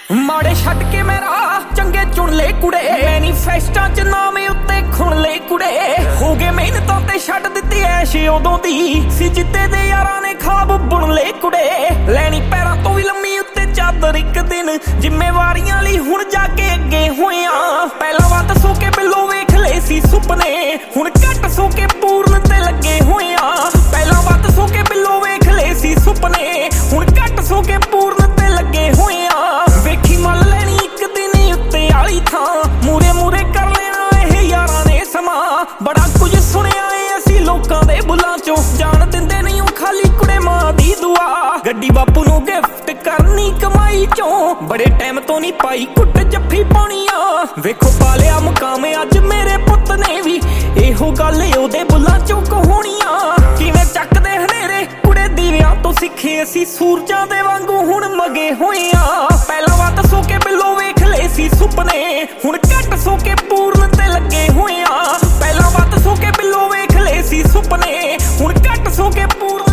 ਮਾੜੇ ਛੱਡ ਕੇ ਮੇਰਾ ਚੰਗੇ ਚੁਣ ਲੈ ਕੁੜੇ, ਮੈਨੀਫੈਸਟਾਂ ਚ ਨਾਮ ਉੱਤੇ ਖੁਣ ਲੈ ਕੁੜੇ। ਹੋ ਗਏ ਮਿਹਨਤਾਂ ਤੇ ਛੱਡ ਦਿੱਤੀ ਐਸ਼ ਉਦੋਂ ਦੀ ਸੀ, ਜਿੱਤੇ ਦੇ ਯਾਰਾਂ ਨੇ ਖਾਬ ਬੁਣ ਲੈ ਕੁੜੇ। ਲੈਣੀ ਪੈਰਾਂ ਤੋਂ ਵੀ ਲੰਮੀ ਉੱਤੇ ਚਾਦਰ ਇੱਕ ਦਿਨ, ਜ਼ਿੰਮੇਵਾਰੀਆਂ ਲਈ ਹੁਣ ਜਾ ਕੇ ਅੱਗੇ ਹੋਇਆ। ਪਹਿਲਾਂ ਵੱਧ ਸੋ ਕੇ ਬਿੱਲੋ ਵੇਖ ਲਏ ਸੀ ਸੁਪਨੇ, ਹੁਣ ਘੱਟ ਸੋ ਕੇ ਪੂਰਨ ਤੇ ਲੱਗੇ ਹੋਇਆ। ਪਹਿਲਾਂ ਵੱਧ ਸੋ ਕੇ ਬਿੱਲੋ ਵੇਖ ਲਏ ਸੀ ਸੁਪਨੇ, ਹੁਣ ਘੱਟ ਸੋ ਕੇ ਪੂਰਨ ਤੇ ਲੱਗੇ ਹੋਇਆ। ਵੇਖੀ ਮੰਨ ਲੈਣੀ ਇੱਕ ਦਿਨ ਉੱਤੇ ਆਲੀ ਥਾਂ, ਮੂਰੇ ਮੂਰੇ ਕਰ ਲੈਣਾ ਇਹ ਯਾਰਾਂ ਨੇ ਸਮਾਂ। ਬੜਾ ਕੁਝ ਸੁਣਿਆ ਏ ਅਸੀਂ ਲੋਕਾਂ ਦੇ ਬੁੱਲਾਂ ਚੋਂ, ਜਾਣ ਦਿੰਦੇ ਨਹੀਂ ਉਹ ਖਾਲੀ ਕੁੜੇ ਮਾਂ ਦੀ ਦੁਆ। ਗੱਡੀ ਬਾਪੂ ਨੂੰ ਗਿਫਟ ਕਰਨੀ ਕਮਾਈ ਚੋਂ, ਬੜੇ ਟਾਈਮ ਤੋਂ ਨਹੀਂ ਪਾਈ ਕੁੱਟ ਜੱਫੀ ਪਾਉਣੀ ਆ। ਵੇਖੋ ਪਾਲਿਆ ਮੁਕਾਮ ਅੱਜ ਮੇਰੇ ਪੁੱਤ ਨੇ ਵੀ, ਇਹੋ ਗੱਲ ਉਹਦੇ ਬੁੱਲਾਂ ਚੋਂ ਕਹਾਉਣੀਆਂ। ਕਿਵੇਂ ਚੱਕਦੇ ਹਨੇਰੇ ਕੁੜੇ ਦੀਵਿਆਂ ਤੋਂ ਸਿੱਖੇ ਅਸੀਂ, ਸੂਰਜਾਂ ਦੇ ਵਾਂਗੂ ਹੁਣ ਮਗੇ ਹੋਏ ਆ। ਪਹਿਲਾਂ ਵੱਧ ਸੋ ਕੇ ਬਿੱਲੋ ਵੇਖ ਲਏ ਸੀ ਸੁਪਨੇ, ਹੁਣ ਘੱਟ ਸੋ ਕੇ ਪੂਰਨ ਤੇ ਲੱਗੇ ਹੋਏ ਆ। ਪਹਿਲਾਂ ਵੱਧ ਸੋ ਕੇ ਬਿੱਲੋ ਵੇਖ ਲਏ ਸੀ ਸੁਪਨੇ, ਹੁਣ ਘੱਟ ਸੋ ਕੇ ਪੂਰਨ।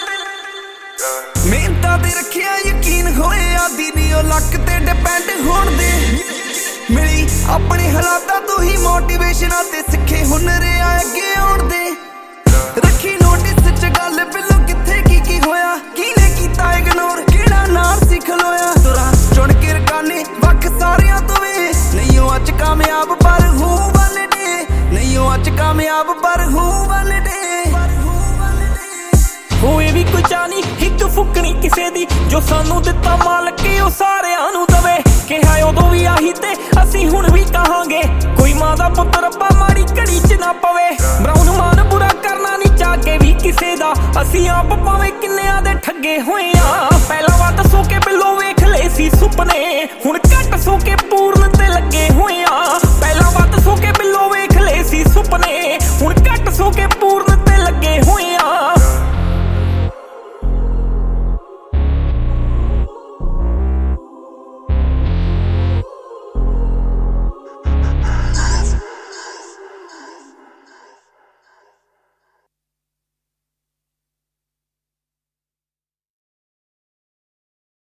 ਮਿਹਨਤਾਂ ਤੇ ਰੱਖਿਆ ਯਕੀਨ ਹੋਏ, ਆਦੀ ਨਹੀਂ ਉਹ ਲੱਕ ਤੇ ਡਿਪੈਂਡ ਹੋਣ ਦੇ। ਮਿਲੀ ਆਪਣੇ ਹਾਲਾਤਾਂ ਤੋਂ ਹੀ ਮੋਟੀਵੇਸ਼ਨਾਂ ਤੇ ਸਿੱਖੇ ਹੁਨਰ ਆ ਅੱਗੇ ਆਉਣ ਦੇ। ਰੱਖੀ ਨੋਟਿਸ ਚ ਗੱਲ ਬਿੱਲੋ ਕਿੱਥੇ ਕੀ ਹੋਇਆ, ਕਿਹਨੇ ਕੀਤਾ ਇਗਨੋਰ, ਕਿਹੜਾ ਨਾਲ ਸੀ ਖਲੋਇਆ। ਤੁਰਾਂ ਚੁਣ ਕੇ ਰਕਾਨੇ ਵੱਖ ਸਾਰਿਆਂ ਤੋਂ ਵੇ, ਨਹੀਂ ਉਹ ਅੱਜ ਕਾਮਯਾਬ ਪਰ ਹੂੰ ਵਾਲੇ ਡੇ, ਨਹੀਂ ਉਹ ਅੱਜ ਕਾਮਯਾਬ ਪਰ ਹੂੰ ਵਾਲੇ ਡੇ। ਹੋਏ ਵੀ ਕੋਈ ਚਾਨੀ ਇੱਕ ਫੁੱਕਣੀ ਕਿਸੇ ਦੀ, ਜੋ ਸਾਨੂੰ ਦਿੱਤਾ ਮਾਲਕ ਉਹ ਸਾਰਿਆਂ ਨੂੰ ਦਵੇ। ਕਿਹਾ ਉਦੋਂ ਵੀ ਆਹੀ ਤੇ ਅਸੀਂ ਹੁਣ ਵੀ ਕਹਾਂਗੇ, ਕੋਈ ਮਾਂ ਦਾ ਪੁੱਤ ਰੱਬਾ ਮਾੜੀ ਘੜੀ ਚ ਨਾ ਪਵੇ। ਬਰਾਉਨ ਮਾਨ ਬੁਰਾ ਕਰਨਾ ਨਹੀਂ ਚਾਹ ਕੇ ਵੀ ਕਿਸੇ ਦਾ, ਅਸੀਂ ਆਪ ਭਾਵੇਂ ਕਿੰਨਿਆਂ ਦੇ ਠੱਗੇ ਹੋਏ ਆ। ਪਹਿਲਾਂ ਵੱਧ ਸੋ ਕੇ ਬਿੱਲੋ ਵੇਖ ਲਏ ਸੀ ਸੁਪਨੇ, ਹੁਣ